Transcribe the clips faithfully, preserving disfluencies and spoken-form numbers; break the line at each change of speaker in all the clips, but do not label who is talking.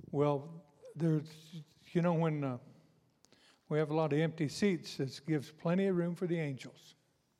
Well, there's, you know, when uh, we have a lot of empty seats, this gives plenty of room for the angels.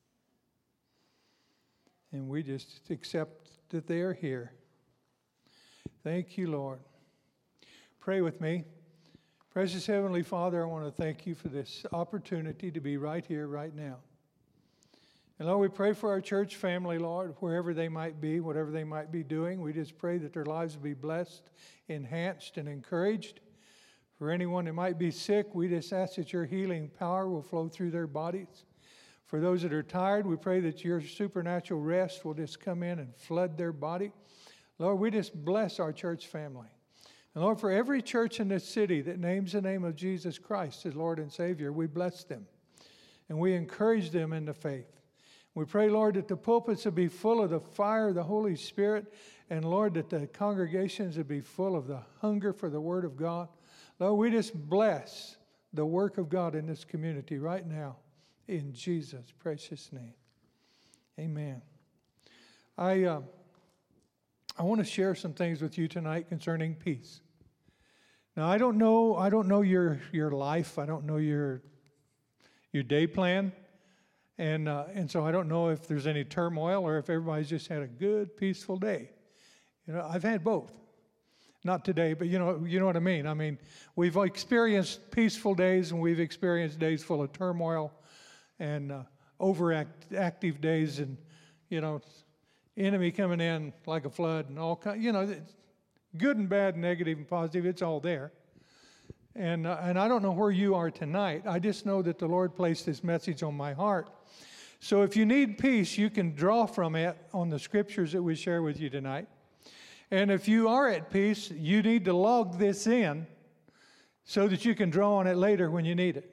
And we just accept that they are here. Thank you, Lord. Pray with me. Precious Heavenly Father, I want to thank you for this opportunity to be right here, right now. And Lord, we pray for our church family, Lord, wherever they might be, whatever they might be doing. We just pray that their lives will be blessed, enhanced, and encouraged. For anyone that might be sick, we just ask that your healing power will flow through their bodies. For those that are tired, we pray that your supernatural rest will just come in and flood their body. Lord, we just bless our church family. And Lord, for every church in this city that names the name of Jesus Christ as Lord and Savior, we bless them. And we encourage them in the faith. We pray, Lord, that the pulpits will be full of the fire of the Holy Spirit. And Lord, that the congregations will be full of the hunger for the Word of God. Lord, we just bless the work of God in this community right now. In Jesus' precious name. Amen. I uh, I want to share some things with you tonight concerning peace. Now, I don't know I don't know your your life. I don't know your your day plan. And uh, and so I don't know if there's any turmoil or if everybody's just had a good, peaceful day. You know, I've had both. Not today, but you know, you know what I mean. I mean, we've experienced peaceful days and we've experienced days full of turmoil and uh, overactive days, and you know, enemy coming in like a flood and all kind. You know, good and bad, negative and positive. It's all there. And uh, and I don't know where you are tonight. I just know that the Lord placed this message on my heart. So if you need peace, you can draw from it on the scriptures that we share with you tonight. And if you are at peace, you need to log this in so that you can draw on it later when you need it.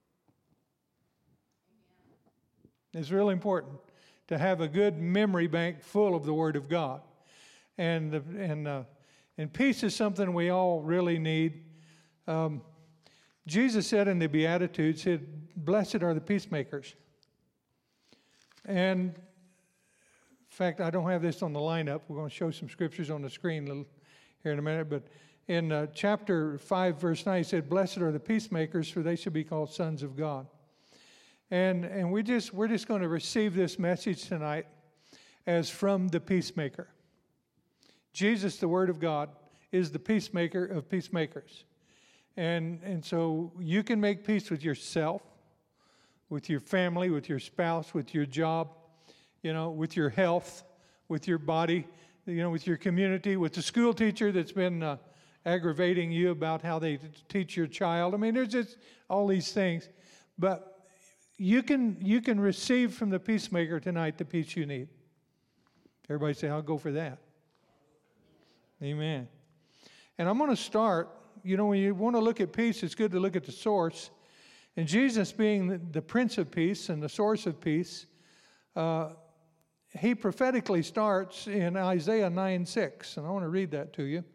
It's really important to have a good memory bank full of the Word of God. And and uh, and peace is something we all really need. Um, Jesus said in the Beatitudes, he said, "Blessed are the peacemakers." And in fact, I don't have this on the lineup. We're going to show some scriptures on the screen here in a minute. But in uh, chapter five, verse nine, he said, "Blessed are the peacemakers, for they shall be called sons of God." And and we just we're just going to receive this message tonight as from the peacemaker. Jesus, the Word of God, is the peacemaker of peacemakers. And and so you can make peace with yourself, with your family, with your spouse, with your job, you know, with your health, with your body, you know, with your community, with the school teacher that's been uh, aggravating you about how they teach your child. I mean, there's just all these things. But you can you can receive from the peacemaker tonight the peace you need. Everybody say, "I'll go for that." Amen. And I'm going to start, you know, when you want to look at peace, it's good to look at the source. And Jesus being the, the Prince of Peace and the source of peace, uh, he prophetically starts in Isaiah nine six. And I want to read that to you.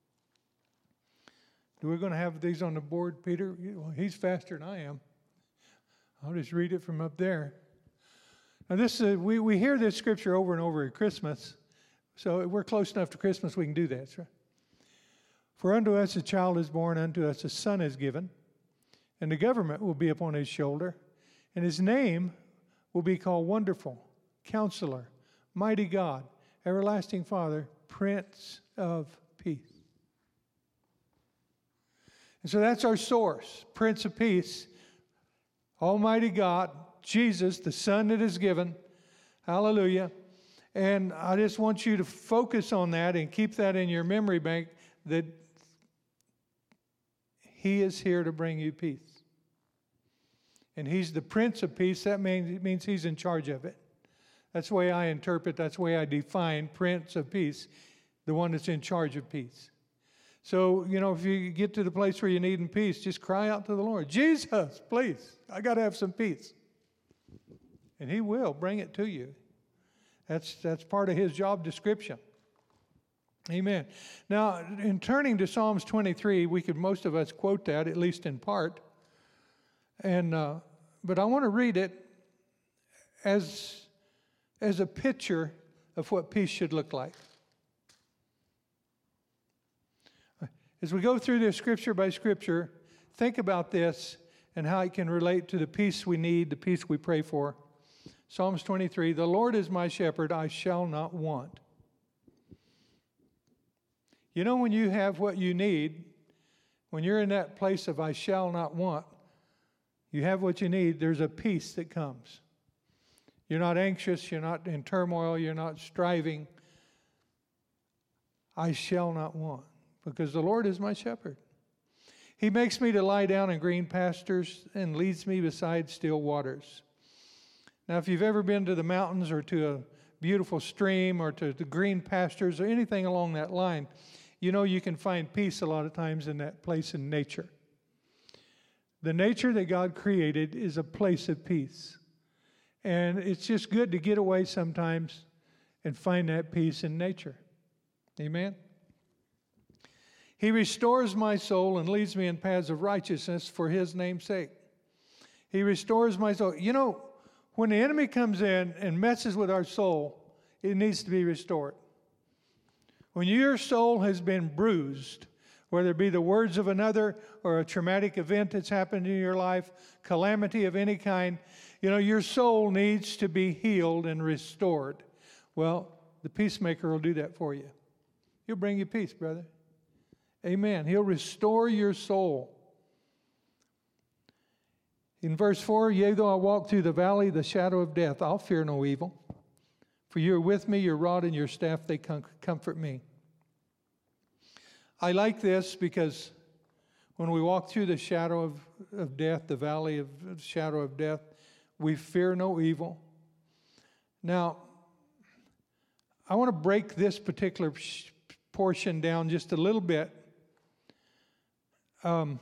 We're going to have these on the board, Peter. Well, he's faster than I am. I'll just read it from up there. Now, this is, we, we hear this scripture over and over at Christmas. So we're close enough to Christmas we can do that. Right? "For unto us a child is born, unto us a son is given, and the government will be upon his shoulder, and his name will be called Wonderful, Counselor, Mighty God, Everlasting Father, Prince of Peace." And so that's our source, Prince of Peace, Almighty God, Jesus, the Son that is given. Hallelujah. And I just want you to focus on that and keep that in your memory bank, that He is here to bring you peace. And He's the Prince of Peace. That means, it means He's in charge of it. That's the way I interpret, that's the way I define Prince of Peace, the one that's in charge of peace. So, you know, if you get to the place where you need peace, just cry out to the Lord, "Jesus, please, I got to have some peace." And He will bring it to you. That's that's part of His job description. Amen. Now, in turning to Psalms twenty-three, we could, most of us quote that, at least in part. And uh, but I want to read it as, as a picture of what peace should look like. As we go through this scripture by scripture, think about this and how it can relate to the peace we need, the peace we pray for. Psalms twenty-three, the Lord is my shepherd, I shall not want. You know, when you have what you need, when you're in that place of I shall not want, you have what you need, there's a peace that comes. You're not anxious, you're not in turmoil, you're not striving. I shall not want, because the Lord is my shepherd. He makes me to lie down in green pastures and leads me beside still waters. Now, if you've ever been to the mountains or to a beautiful stream or to the green pastures or anything along that line, you know you can find peace a lot of times in that place in nature. The nature that God created is a place of peace. And it's just good to get away sometimes and find that peace in nature. Amen? He restores my soul and leads me in paths of righteousness for His name's sake. He restores my soul. You know, when the enemy comes in and messes with our soul, it needs to be restored. When your soul has been bruised, whether it be the words of another or a traumatic event that's happened in your life, calamity of any kind, you know, your soul needs to be healed and restored. Well, the peacemaker will do that for you. He'll bring you peace, brother. Amen. He'll restore your soul. In verse four, yea, though I walk through the valley of the shadow of death, I'll fear no evil. For you are with me, your rod and your staff, they com- comfort me. I like this because when we walk through the shadow of, of death, the valley of the shadow of death, we fear no evil. Now, I want to break this particular portion down just a little bit. Um,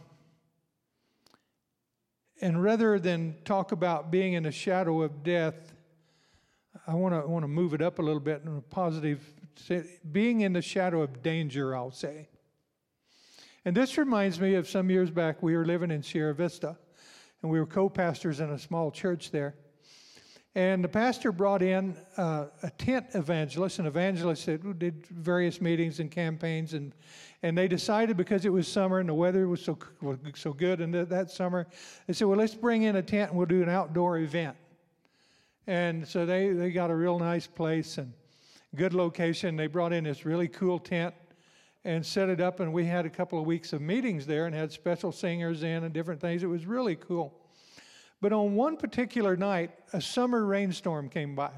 and rather than talk about being in the shadow of death, I want to want to move it up a little bit in a positive, being in the shadow of danger, I'll say. And this reminds me of some years back, we were living in Sierra Vista, and we were co-pastors in a small church there. And the pastor brought in uh, a tent evangelist, an evangelist that did various meetings and campaigns, and and they decided because it was summer and the weather was so was so good, and that summer, they said, well, let's bring in a tent and we'll do an outdoor event. And so they, they got a real nice place and good location. They brought in this really cool tent and set it up, and we had a couple of weeks of meetings there and had special singers in and different things. It was really cool. But on one particular night, a summer rainstorm came by.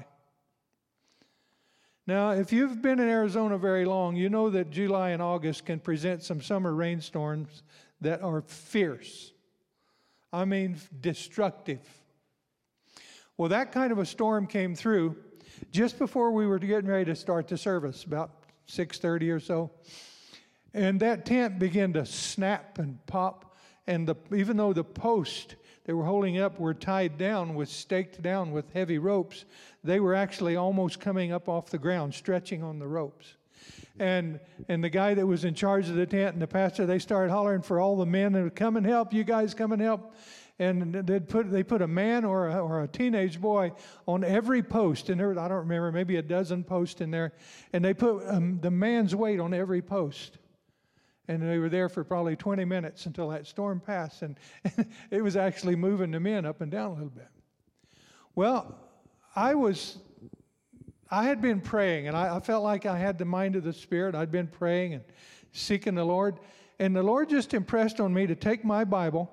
Now, if you've been in Arizona very long, you know that July and August can present some summer rainstorms that are fierce. I mean, destructive. Well, that kind of a storm came through just before we were getting ready to start the service, about six thirty or so. And that tent began to snap and pop, and the, even though the posts they were holding up were tied down, with staked down with heavy ropes, they were actually almost coming up off the ground, stretching on the ropes. And and the guy that was in charge of the tent and the pastor, they started hollering for all the men to come and help. You guys come and help. And they'd put they put a man or a, or a teenage boy on every post, and there I don't remember, maybe a dozen posts in there, and they put um, the man's weight on every post. And they were there for probably twenty minutes until that storm passed, and it was actually moving the men up and down a little bit. Well, I was, I had been praying, and I, I felt like I had the mind of the Spirit. I'd been praying and seeking the Lord, and the Lord just impressed on me to take my Bible,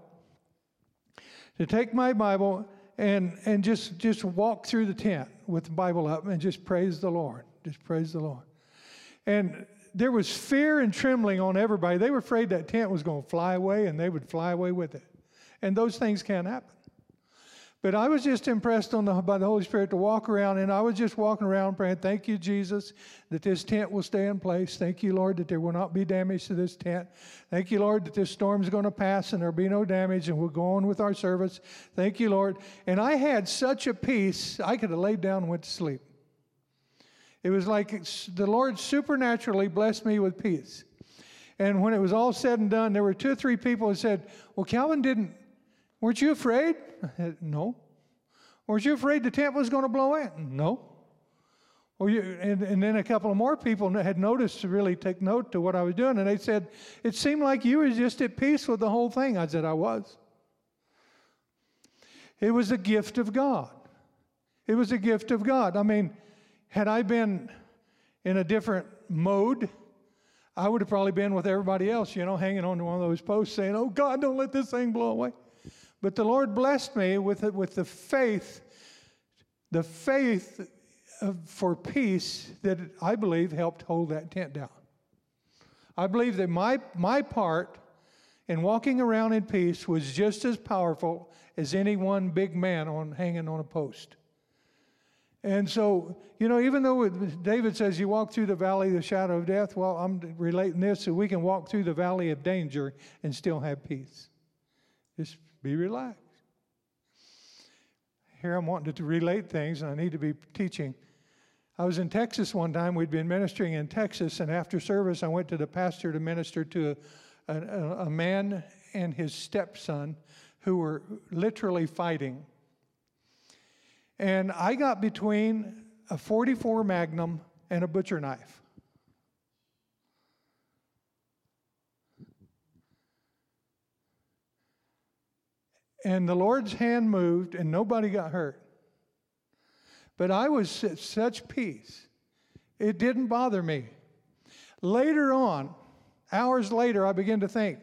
to take my Bible and and just just walk through the tent with the Bible up and just praise the Lord, just praise the Lord. And there was fear and trembling on everybody. They were afraid that tent was going to fly away, and they would fly away with it. And those things can happen. But I was just impressed on the, by the Holy Spirit to walk around, and I was just walking around praying, thank you, Jesus, that this tent will stay in place. Thank you, Lord, that there will not be damage to this tent. Thank you, Lord, that this storm is going to pass and there will be no damage, and we'll go on with our service. Thank you, Lord. And I had such a peace, I could have laid down and went to sleep. It was like the Lord supernaturally blessed me with peace. And when it was all said and done, there were two or three people who said, well, Calvin didn't, weren't you afraid? I said, no. Weren't you afraid the tent was going to blow in? No. Well, you, and, and then a couple of more people had noticed to really take note to what I was doing, and they said, it seemed like you were just at peace with the whole thing. I said, I was. It was a gift of God. It was a gift of God. I mean, had I been in a different mode, I would have probably been with everybody else, you know, hanging on to one of those posts saying, oh, God, don't let this thing blow away. But the Lord blessed me with, with the faith, the faith of, for peace that I believe helped hold that tent down. I believe that my, my part in walking around in peace was just as powerful as any one big man on hanging on a post. And so, you know, even though it, David says you walk through the valley of the shadow of death, well, I'm relating this so we can walk through the valley of danger and still have peace. Just be relaxed. Here I'm wanting to relate things, and I need to be teaching. I was in Texas one time. We'd been ministering in Texas, and after service, I went to the pastor to minister to a, a, a man and his stepson who were literally fighting. And I got between a forty-four Magnum and a butcher knife. And the Lord's hand moved, and nobody got hurt. But I was at such peace. It didn't bother me. Later on, hours later, I began to think,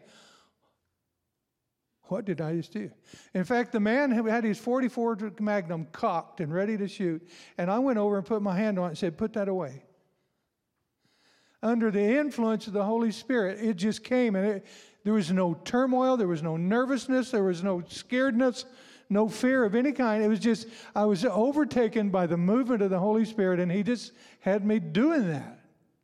what did I just do? In fact, the man who had his forty-four Magnum cocked and ready to shoot, and I went over and put my hand on it and said, put that away. Under the influence of the Holy Spirit, it just came, and it, there was no turmoil, there was no nervousness, there was no scaredness, no fear of any kind. It was just, I was overtaken by the movement of the Holy Spirit, and He just had me doing that.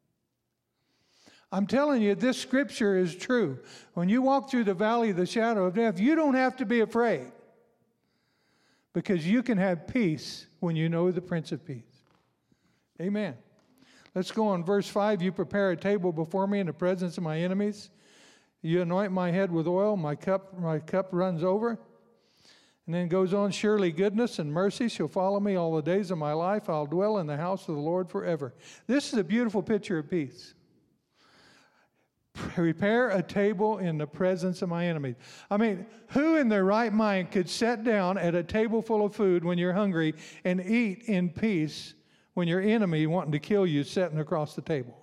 I'm telling you, this scripture is true. When you walk through the valley of the shadow of death, you don't have to be afraid, because you can have peace when you know the Prince of Peace. Amen. Let's go on verse five. You prepare a table before me in the presence of my enemies. You anoint my head with oil. My cup, my cup runs over. And then goes on, surely goodness and mercy shall follow me all the days of my life. I'll dwell in the house of the Lord forever. This is a beautiful picture of peace. Prepare a table in the presence of my enemies. I mean, who in their right mind could sit down at a table full of food when you're hungry and eat in peace when your enemy wanting to kill you is sitting across the table?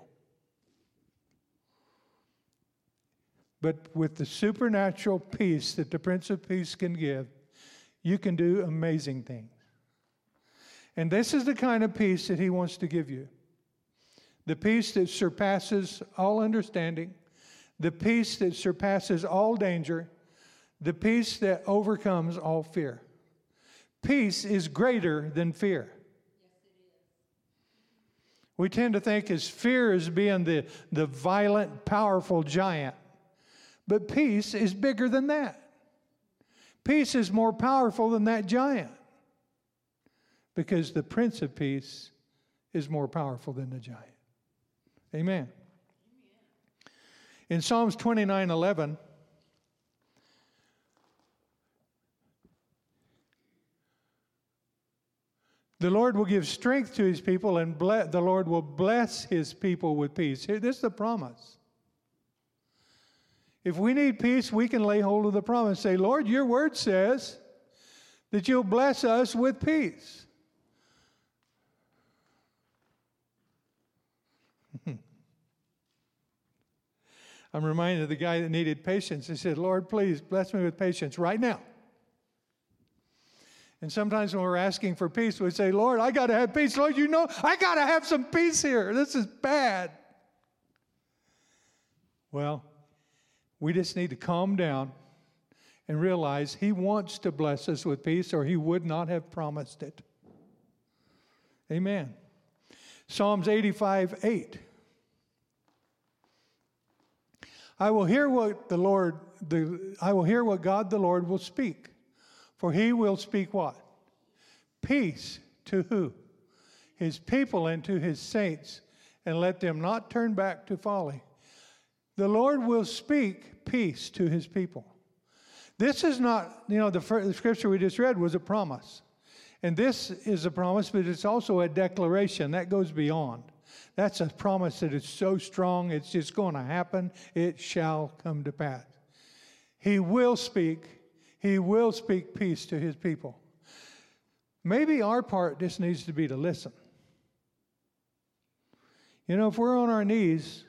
But with the supernatural peace that the Prince of Peace can give, you can do amazing things. And this is the kind of peace that He wants to give you. The peace that surpasses all understanding, the peace that surpasses all danger, the peace that overcomes all fear. Peace is greater than fear. We tend to think as fear as being the, the violent, powerful giant. But peace is bigger than that. Peace is more powerful than that giant. Because the Prince of Peace is more powerful than the giant. Amen. In Psalms twenty-nine eleven, the Lord will give strength to His people, and ble- the Lord will bless His people with peace. Here, this is the promise. If we need peace, we can lay hold of the promise. Say, Lord, your word says that you'll bless us with peace. I'm reminded of the guy that needed patience. He said, Lord, please bless me with patience right now. And sometimes when we're asking for peace, we say, Lord, I got to have peace. Lord, you know, I got to have some peace here. This is bad. Well, we just need to calm down and realize He wants to bless us with peace, or He would not have promised it. Amen. Psalms eighty-five eight. I will hear what the Lord, the, I will hear what God the Lord will speak. For He will speak what? Peace to who? His people and to His saints, and let them not turn back to folly. The Lord will speak peace to His people. This is not, you know, the, first, the scripture we just read was a promise. And this is a promise, but it's also a declaration that goes beyond. That's a promise that is so strong, it's just going to happen. It shall come to pass. He will speak. He will speak peace to his people. Maybe our part just needs to be to listen. You know, if we're on our knees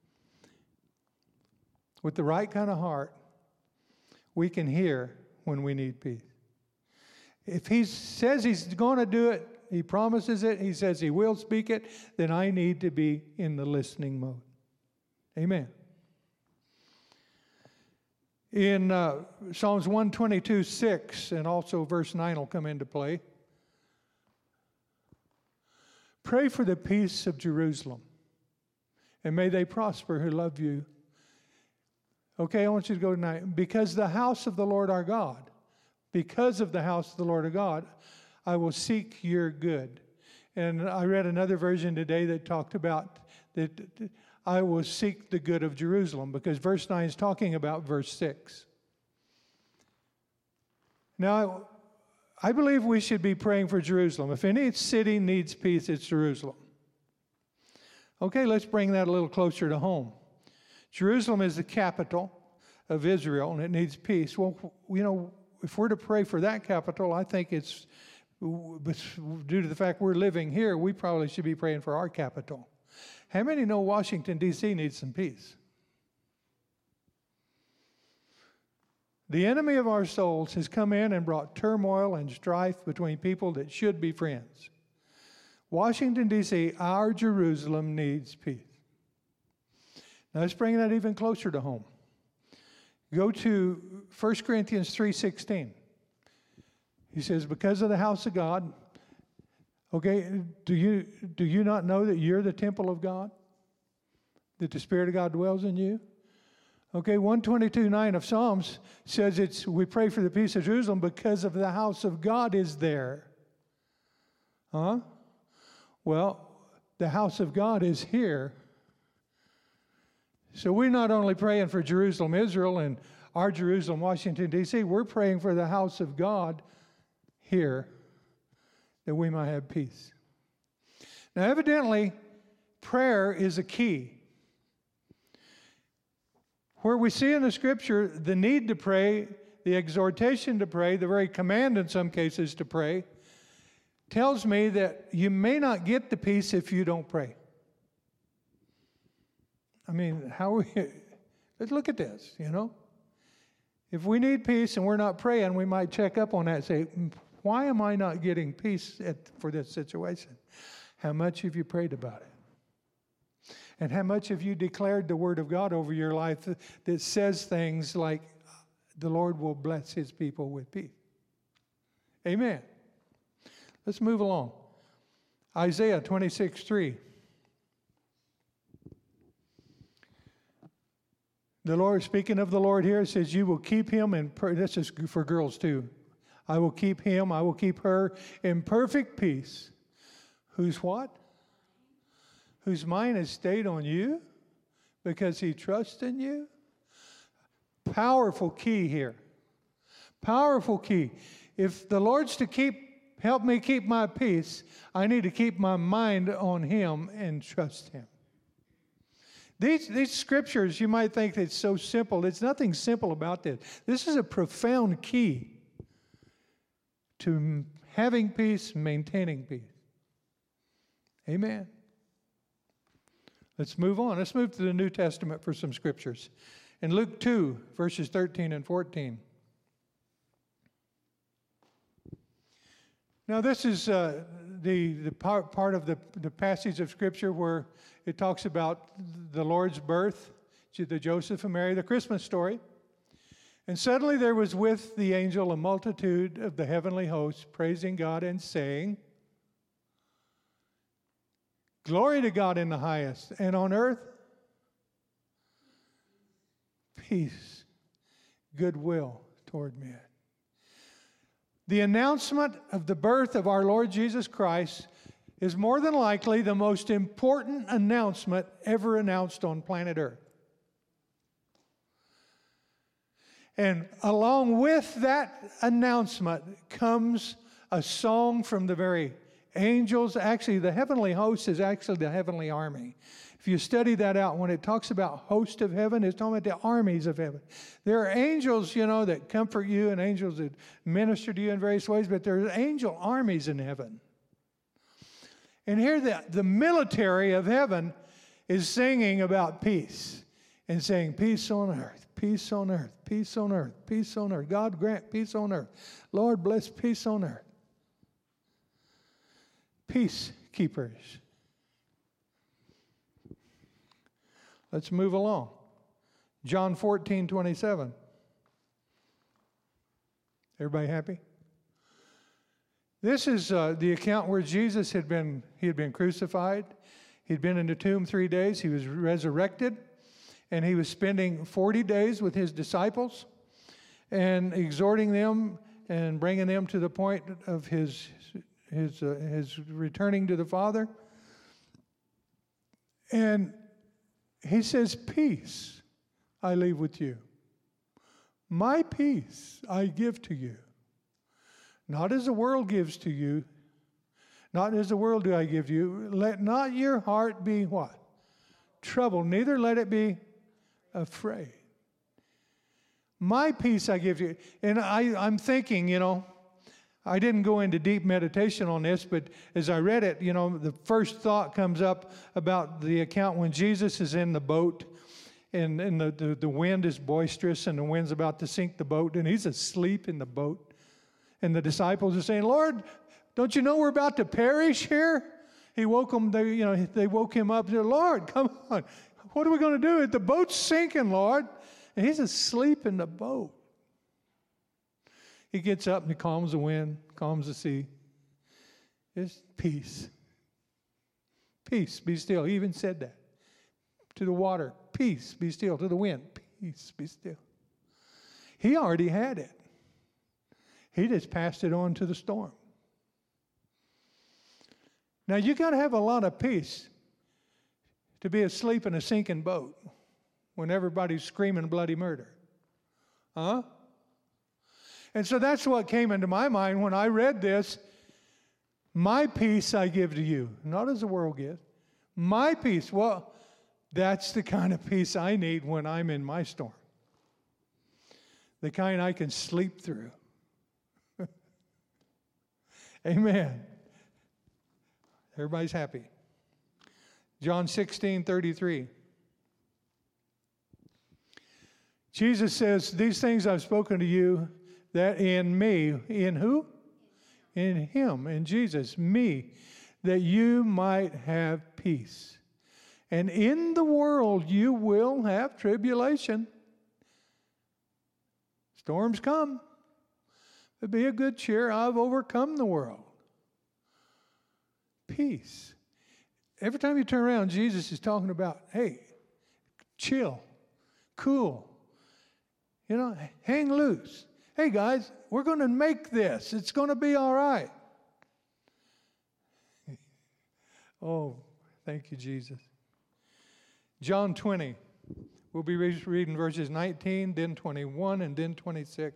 with the right kind of heart, we can hear when we need peace. If he says he's going to do it, he promises it, he says he will speak it, then I need to be in the listening mode. Amen. In uh, Psalms one twenty-two, six, and also verse nine will come into play. Pray for the peace of Jerusalem, and may they prosper who love you. Okay, I want you to go tonight. Because the house of the Lord our God, because of the house of the Lord our God, I will seek your good. And I read another version today that talked about that I will seek the good of Jerusalem, because verse nine is talking about verse six. Now, I believe we should be praying for Jerusalem. If any city needs peace, it's Jerusalem. Okay, let's bring that a little closer to home. Jerusalem is the capital of Israel, and it needs peace. Well, you know, if we're to pray for that capital, I think it's, due to the fact we're living here, we probably should be praying for our capital. How many know Washington, D C needs some peace? The enemy of our souls has come in and brought turmoil and strife between people that should be friends. Washington, D C, our Jerusalem, needs peace. Now let's bring that even closer to home. Go to First Corinthians three sixteen. He says, because of the house of God. Okay, do you, do you not know that you're the temple of God? That the Spirit of God dwells in you? Okay, one twenty-two nine of Psalms says it's we pray for the peace of Jerusalem because of the house of God is there. Huh? Well, the house of God is here. So we're not only praying for Jerusalem, Israel, and our Jerusalem, Washington, D C, we're praying for the house of God here, that we might have peace. Now, evidently, prayer is a key. Where we see in the Scripture the need to pray, the exhortation to pray, the very command in some cases to pray, tells me that you may not get the peace if you don't pray. I mean, how are we, let's look at this, you know. If we need peace and we're not praying, we might check up on that and say, why am I not getting peace at, for this situation? How much have you prayed about it? And how much have you declared the Word of God over your life that, that says things like, the Lord will bless His people with peace? Amen. Let's move along. Isaiah twenty-six three. The Lord, speaking of the Lord here, says, you will keep him in, per- this is for girls too. I will keep him, I will keep her in perfect peace. Whose what? Whose mind is stayed on you because he trusts in you. Powerful key here. Powerful key. If the Lord's to keep, help me keep my peace, I need to keep my mind on him and trust him. These, these scriptures, you might think it's so simple. There's nothing simple about this. This is a profound key to having peace, maintaining peace. Amen. Let's move on. Let's move to the New Testament for some scriptures. In Luke two, verses thirteen and fourteen. Now this is uh, the, the part, part of the, the passage of Scripture where it talks about the Lord's birth, the Joseph and Mary, the Christmas story. And suddenly there was with the angel a multitude of the heavenly hosts praising God and saying, glory to God in the highest, and on earth, peace, goodwill toward men. The announcement of the birth of our Lord Jesus Christ is more than likely the most important announcement ever announced on planet Earth. And along with that announcement comes a song from the very angels. Actually, the heavenly host is actually the heavenly army. If you study that out, when it talks about host of heaven, it's talking about the armies of heaven. There are angels, you know, that comfort you and angels that minister to you in various ways, but there are angel armies in heaven. And here the, the military of heaven is singing about peace and saying, peace on earth, peace on earth, peace on earth, peace on earth. God grant peace on earth. Lord bless peace on earth. Peacekeepers. Let's move along. John fourteen twenty-seven. Everybody happy? This is uh, the account where Jesus had been, he had been crucified. He'd been in the tomb three days. He was resurrected. And he was spending forty days with his disciples and exhorting them and bringing them to the point of his, his, uh, his returning to the Father. And he says, peace I leave with you. My peace I give to you. Not as the world gives to you. Not as the world do I give you. Let not your heart be what? Troubled. Neither let it be afraid. My peace I give you. And I, I'm thinking, you know, I didn't go into deep meditation on this, but as I read it, you know, the first thought comes up about the account when Jesus is in the boat and, and the, the, the wind is boisterous and the wind's about to sink the boat and he's asleep in the boat. And the disciples are saying, Lord, don't you know we're about to perish here? He woke them, they, you know, they woke him up and said, Lord, come on. What are we going to do? The boat's sinking, Lord. And he's asleep in the boat. He gets up and he calms the wind, calms the sea. It's peace. Peace, be still. He even said that. To the water, peace, be still. To the wind, peace, be still. He already had it. He just passed it on to the storm. Now, you got to have a lot of peace to be asleep in a sinking boat when everybody's screaming bloody murder. Huh? And so that's what came into my mind when I read this. My peace I give to you, not as the world gives. My peace, well, that's the kind of peace I need when I'm in my storm. The kind I can sleep through. Amen. Everybody's happy. John sixteen thirty-three. Jesus says, these things I've spoken to you, that in me, in who? In him, in Jesus, me, that you might have peace. And in the world you will have tribulation. Storms come. But be of good cheer, I've overcome the world. Peace. Every time you turn around, Jesus is talking about, hey, chill, cool, you know, hang loose. Hey, guys, we're going to make this. It's going to be all right. Oh, thank you, Jesus. John twenty. We'll be reading verses nineteen, then twenty-one, and then twenty-six.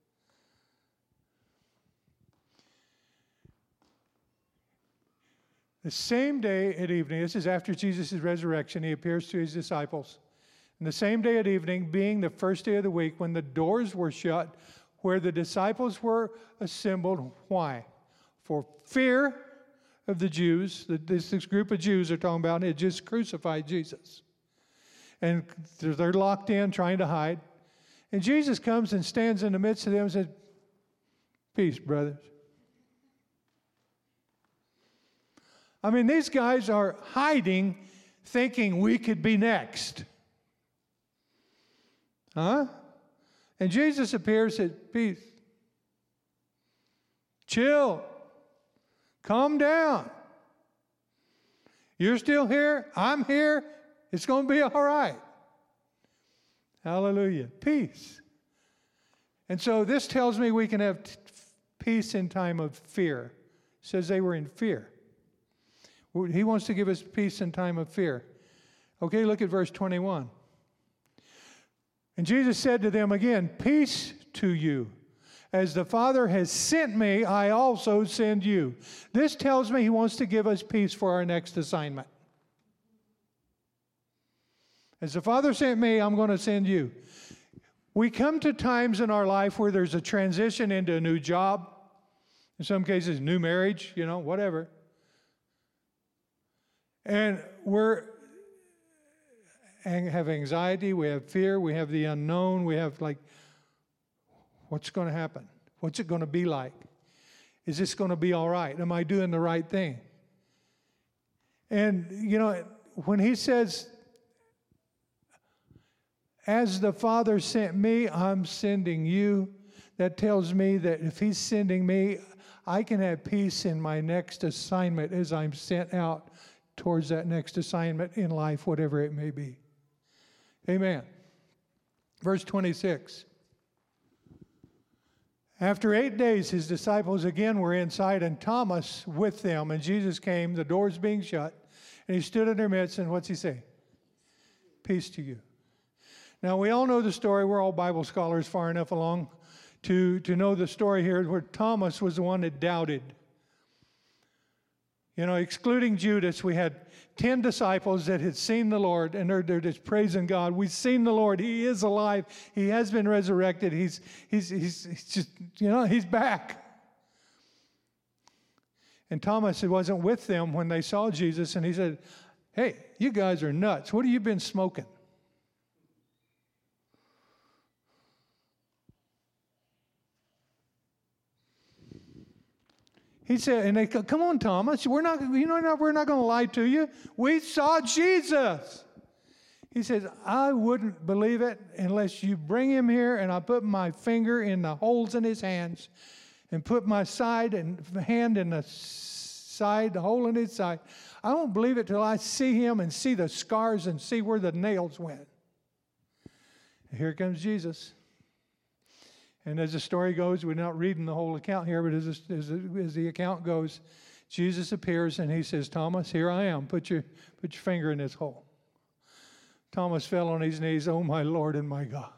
The same day at evening, this is after Jesus' resurrection, he appears to his disciples. And the same day at evening, being the first day of the week, when the doors were shut, where the disciples were assembled. Why? For fear of the Jews. This, this group of Jews are talking about had just crucified Jesus. And they're locked in, trying to hide. And Jesus comes and stands in the midst of them and says, peace, brothers. I mean, these guys are hiding, thinking we could be next. Huh? And Jesus appears at peace. Chill. Calm down. You're still here. I'm here. It's going to be all right. Hallelujah. Peace. And so this tells me we can have t- peace in time of fear. It says they were in fear. He wants to give us peace in time of fear. Okay, look at verse twenty-one. And Jesus said to them again, peace to you. As the Father has sent me, I also send you. This tells me he wants to give us peace for our next assignment. As the Father sent me, I'm going to send you. We come to times in our life where there's a transition into a new job. In some cases, new marriage, you know, whatever. And we're and have anxiety, we have fear, we have the unknown, we have like, what's going to happen? What's it going to be like? Is this going to be all right? Am I doing the right thing? And, you know, when he says, as the Father sent me, I'm sending you, that tells me that if he's sending me, I can have peace in my next assignment as I'm sent out towards that next assignment in life, whatever it may be. Amen. Verse twenty-six. After eight days, his disciples again were inside, and Thomas with them. And Jesus came, the doors being shut, and he stood in their midst, and what's he say? Peace to you. Now, we all know the story. We're all Bible scholars far enough along to, to know the story here where Thomas was the one that doubted. You know, excluding Judas, we had ten disciples that had seen the Lord, and they're, they're just praising God. We've seen the Lord. He is alive. He has been resurrected. He's, he's, he's, he's just, you know, he's back. And Thomas wasn't with them when they saw Jesus, and he said, hey, you guys are nuts. What have you been smoking? He said, and they go, come on, Thomas, we're not, you know, we're not going to lie to you. We saw Jesus. He says, I wouldn't believe it unless you bring him here and I put my finger in the holes in his hands and put my side and hand in the side, the hole in his side. I won't believe it till I see him and see the scars and see where the nails went. And here comes Jesus. And as the story goes, we're not reading the whole account here, but as, as, as the account goes, Jesus appears and he says, Thomas, here I am. Put your, put your finger in this hole. Thomas fell on his knees. Oh, my Lord and my God.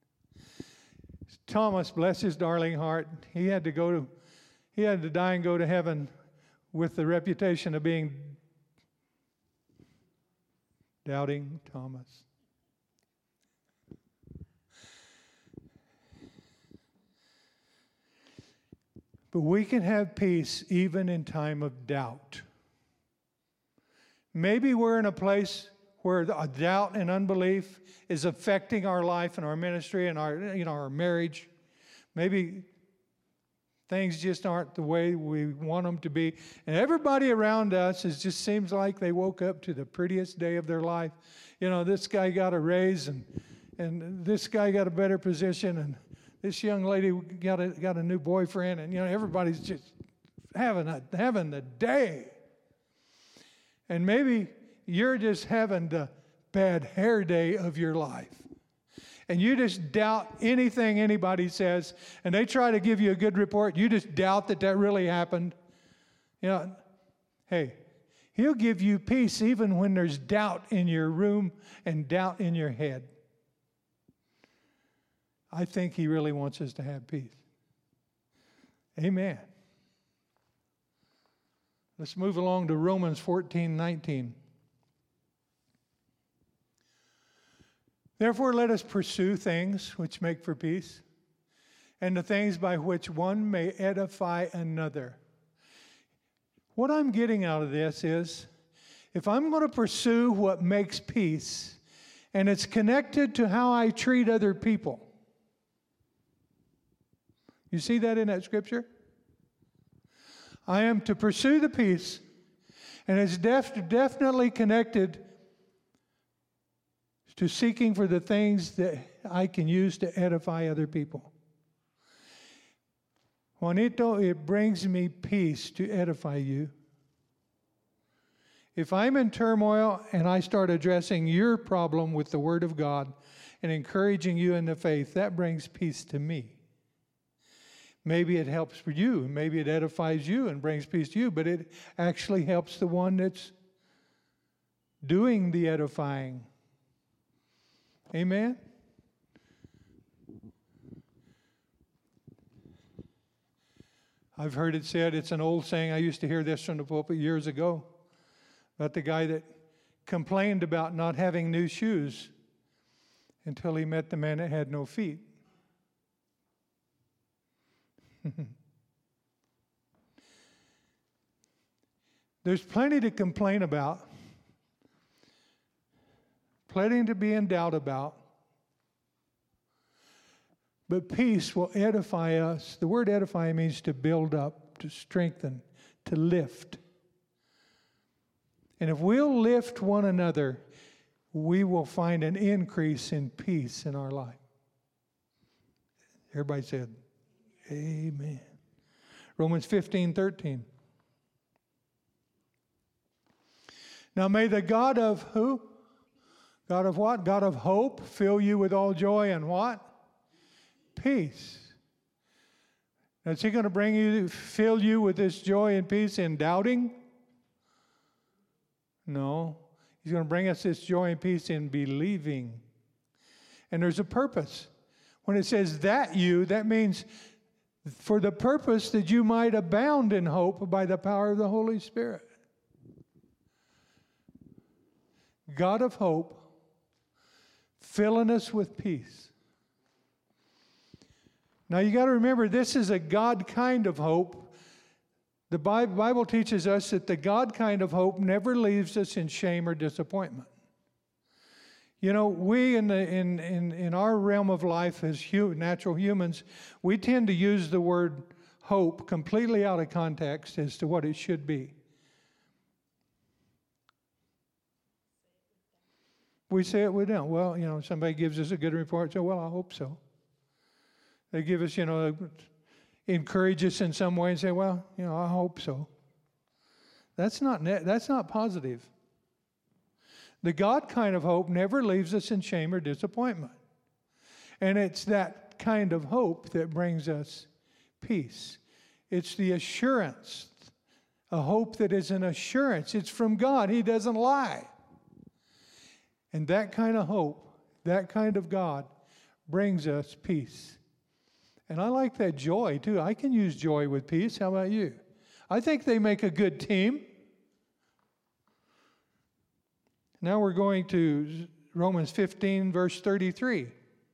Thomas, bless his darling heart, he had to go to, he had to die and go to heaven with the reputation of being doubting Thomas. But we can have peace even in time of doubt. Maybe we're in a place where a doubt and unbelief is affecting our life and our ministry and our, you know, our marriage. Maybe things just aren't the way we want them to be. And everybody around us, it just seems like they woke up to the prettiest day of their life. You know, this guy got a raise and, and this guy got a better position and this young lady got a, got a new boyfriend, and, you know, everybody's just having, a, having the day. And maybe you're just having the bad hair day of your life. And you just doubt anything anybody says, and they try to give you a good report. You just doubt that that really happened. You know, hey, he'll give you peace even when there's doubt in your room and doubt in your head. I think he really wants us to have peace. Amen. Let's move along to Romans fourteen nineteen. Therefore, let us pursue things which make for peace, and the things by which one may edify another. What I'm getting out of this is, if I'm going to pursue what makes peace, and it's connected to how I treat other people. You see that in that scripture? I am to pursue the peace, and it's def- definitely connected to seeking for the things that I can use to edify other people. Juanito, it brings me peace to edify you. If I'm in turmoil and I start addressing your problem with the Word of God and encouraging you in the faith, that brings peace to me. Maybe it helps for you, maybe it edifies you and brings peace to you, but it actually helps the one that's doing the edifying. Amen? I've heard it said, it's an old saying, I used to hear this from the pulpit years ago, about the guy that complained about not having new shoes until he met the man that had no feet. There's plenty to complain about, plenty to be in doubt about, but peace will edify us. The word edify means to build up, to strengthen, to lift. And if we'll lift one another, we will find an increase in peace in our life. Everybody said, amen. Romans fifteen thirteen. Now may the God of who? God of what? God of hope fill you with all joy and what? Peace. Now, is he going to bring you, fill you with this joy and peace in doubting? No. He's going to bring us this joy and peace in believing. And there's a purpose. When it says that you, that means for the purpose that you might abound in hope by the power of the Holy Spirit. God of hope, filling us with peace. Now you got to remember, this is a God kind of hope. The Bible teaches us that the God kind of hope never leaves us in shame or disappointment. You know, we in the in in, in our realm of life as hu- natural humans, we tend to use the word hope completely out of context as to what it should be. We say it with them. Well, you know, somebody gives us a good report, so, well, I hope so. They give us, you know, encourage us in some way and say, well, you know, I hope so. That's not ne- that's not positive. The God kind of hope never leaves us in shame or disappointment. And it's that kind of hope that brings us peace. It's the assurance, a hope that is an assurance. It's from God. He doesn't lie. And that kind of hope, that kind of God, brings us peace. And I like that joy, too. I can use joy with peace. How about you? I think they make a good team. Now we're going to Romans fifteen, verse thirty-three.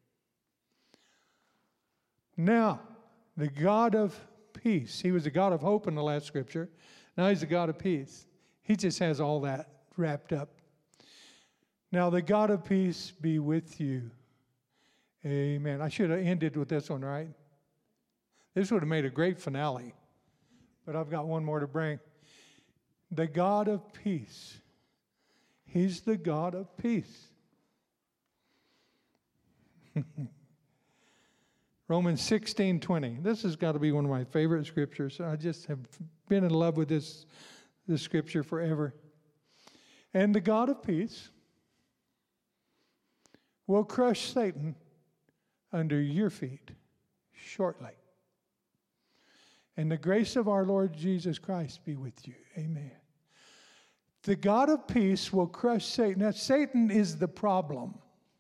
Now, the God of peace. He was the God of hope in the last scripture. Now he's the God of peace. He just has all that wrapped up. Now the God of peace be with you. Amen. I should have ended with this one, right? This would have made a great finale. But I've got one more to bring. The God of peace. He's the God of peace. Romans sixteen twenty. This has got to be one of my favorite scriptures. I just have been in love with this, this scripture forever. And the God of peace will crush Satan under your feet shortly. And the grace of our Lord Jesus Christ be with you. Amen. The God of peace will crush Satan. Now, Satan is the problem.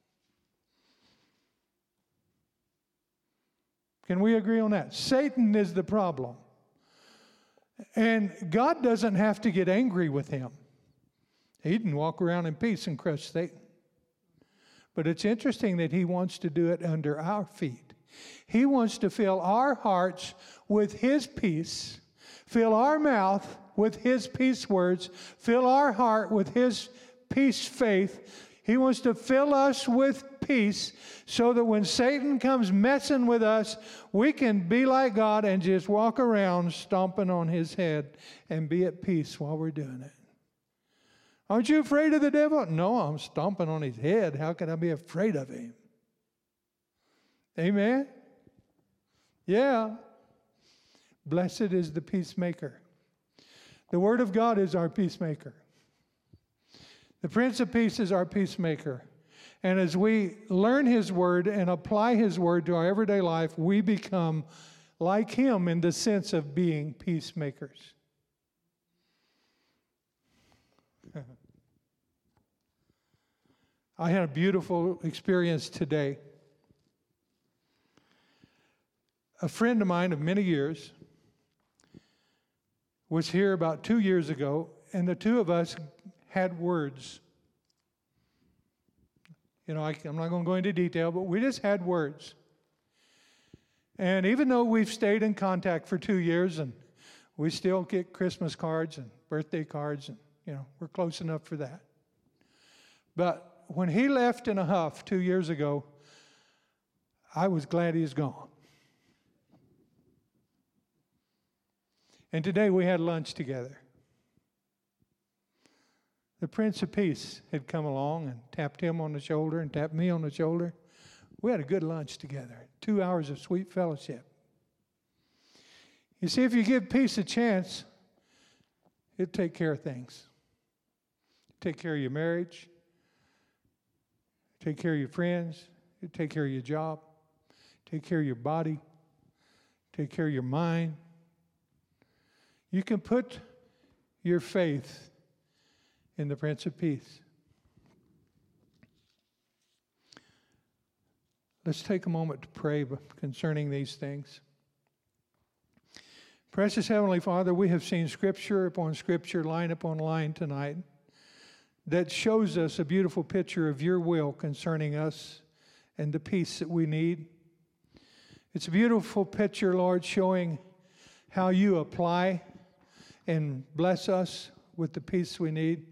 Can we agree on that? Satan is the problem. And God doesn't have to get angry with him. He can walk around in peace and crush Satan. But it's interesting that he wants to do it under our feet. He wants to fill our hearts with his peace, fill our mouth with his peace words, fill our heart with his peace faith. He wants to fill us with peace so that when Satan comes messing with us, we can be like God and just walk around stomping on his head and be at peace while we're doing it. Aren't you afraid of the devil? No, I'm stomping on his head. How can I be afraid of him? Amen? Yeah. Blessed is the peacemaker. The Word of God is our peacemaker. The Prince of Peace is our peacemaker. And as we learn His Word and apply His Word to our everyday life, we become like Him in the sense of being peacemakers. I had a beautiful experience today. A friend of mine of many years was here about two years ago, and the two of us had words. You know, I, I'm not going to go into detail, but we just had words. And even though we've stayed in contact for two years, and we still get Christmas cards and birthday cards, and, you know, we're close enough for that. But when he left in a huff two years ago, I was glad he's gone. And today we had lunch together. The Prince of Peace had come along and tapped him on the shoulder and tapped me on the shoulder. We had a good lunch together, two hours of sweet fellowship. You see, if you give peace a chance, it'll take care of things. Take care of your marriage. Take care of your friends. It'll take care of your job. Take care of your body. Take care of your mind. You can put your faith in the Prince of Peace. Let's take a moment to pray concerning these things. Precious Heavenly Father, we have seen Scripture upon Scripture, line upon line tonight, that shows us a beautiful picture of your will concerning us and the peace that we need. It's a beautiful picture, Lord, showing how you apply and bless us with the peace we need.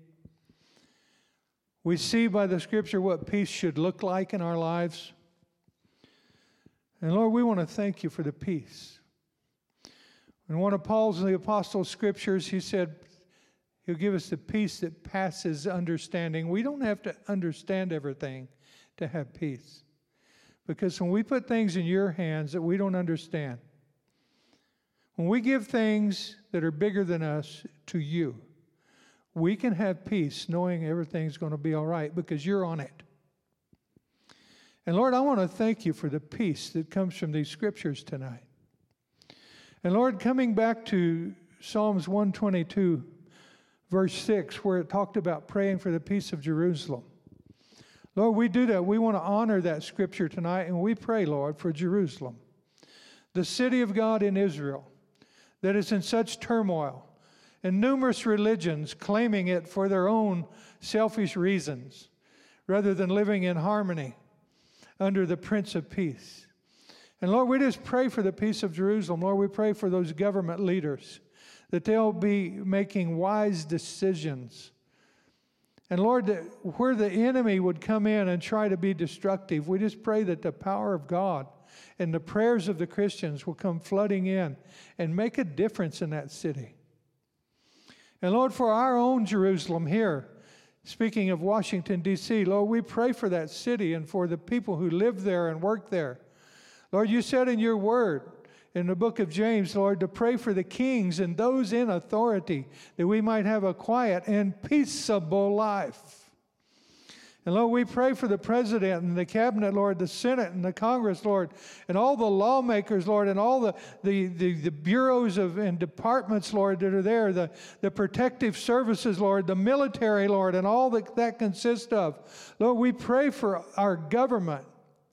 We see by the Scripture what peace should look like in our lives. And Lord, we want to thank you for the peace. In one of Paul's the Apostles' Scriptures, he said, he'll give us the peace that passes understanding. We don't have to understand everything to have peace. Because when we put things in your hands that we don't understand, when we give things that are bigger than us to you, we can have peace knowing everything's going to be all right because you're on it. And Lord, I want to thank you for the peace that comes from these Scriptures tonight. And Lord, coming back to Psalms one twenty-two, verse six, where it talked about praying for the peace of Jerusalem. Lord, we do that. We want to honor that Scripture tonight, and we pray, Lord, for Jerusalem, the city of God in Israel, that is in such turmoil, and numerous religions claiming it for their own selfish reasons, rather than living in harmony under the Prince of Peace. And Lord, we just pray for the peace of Jerusalem. Lord, we pray for those government leaders, that they'll be making wise decisions. And Lord, that where the enemy would come in and try to be destructive, we just pray that the power of God and the prayers of the Christians will come flooding in and make a difference in that city. And Lord, for our own Jerusalem here, speaking of Washington, D C, Lord, we pray for that city and for the people who live there and work there. Lord, you said in your word, in the book of James, Lord, to pray for the kings and those in authority, that we might have a quiet and peaceable life. And Lord, we pray for the president and the cabinet, Lord, the Senate and the Congress, Lord, and all the lawmakers, Lord, and all the, the, the, the bureaus of and departments, Lord, that are there, the, the protective services, Lord, the military, Lord, and all that that consists of. Lord, we pray for our government,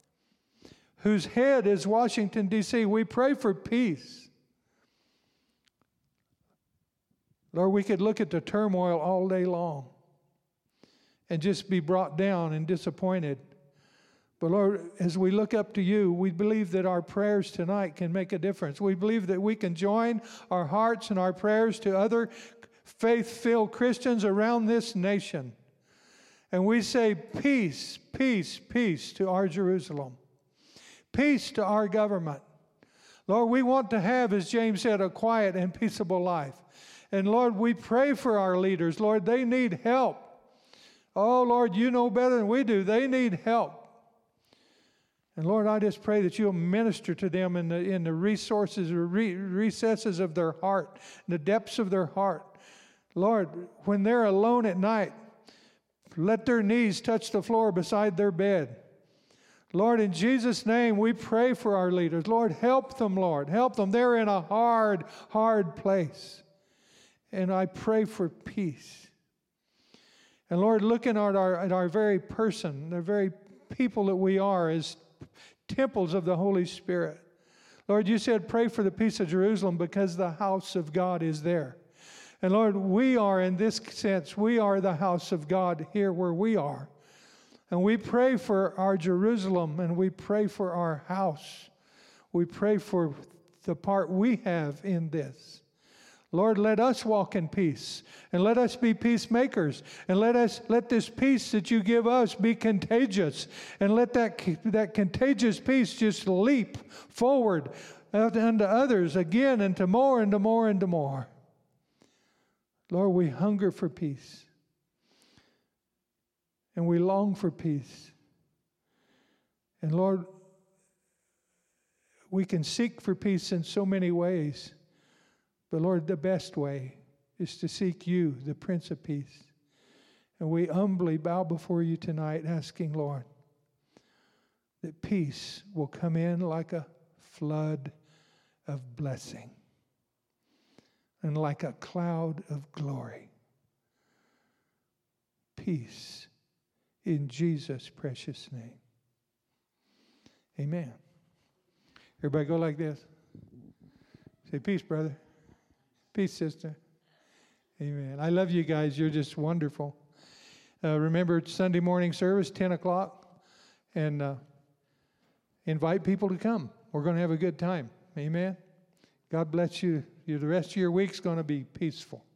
whose head is Washington, D C We pray for peace. Lord, we could look at the turmoil all day long and just be brought down and disappointed. But Lord, as we look up to you, we believe that our prayers tonight can make a difference. We believe that we can join our hearts and our prayers to other faith-filled Christians around this nation. And we say, peace, peace, peace to our Jerusalem. Peace to our government. Lord, we want to have, as James said, a quiet and peaceable life. And Lord, we pray for our leaders. Lord, they need help. Oh, Lord, you know better than we do. They need help. And Lord, I just pray that you'll minister to them in the, in the resources, re, recesses of their heart, in the depths of their heart. Lord, when they're alone at night, let their knees touch the floor beside their bed. Lord, in Jesus' name, we pray for our leaders. Lord, help them, Lord. Help them. They're in a hard, hard place. And I pray for peace. And Lord, looking at our, at our very person, the very people that we are as temples of the Holy Spirit. Lord, you said pray for the peace of Jerusalem because the house of God is there. And Lord, we are, in this sense, we are the house of God here where we are. And we pray for our Jerusalem, and we pray for our house. We pray for the part we have in this. Lord, let us walk in peace, and let us be peacemakers, and let us let this peace that you give us be contagious, and let that, that contagious peace just leap forward unto others again, and to more, and to more, and to more. Lord, we hunger for peace, and we long for peace. And Lord, we can seek for peace in so many ways. But Lord, the best way is to seek you, the Prince of Peace. And we humbly bow before you tonight, asking, Lord, that peace will come in like a flood of blessing and like a cloud of glory. Peace in Jesus' precious name. Amen. Everybody go like this. Say, peace, brother. Peace, sister. Amen. I love you guys. You're just wonderful. Uh, remember, it's Sunday morning service, ten o'clock. And uh, invite people to come. We're going to have a good time. Amen. God bless you. The rest of your week's going to be peaceful.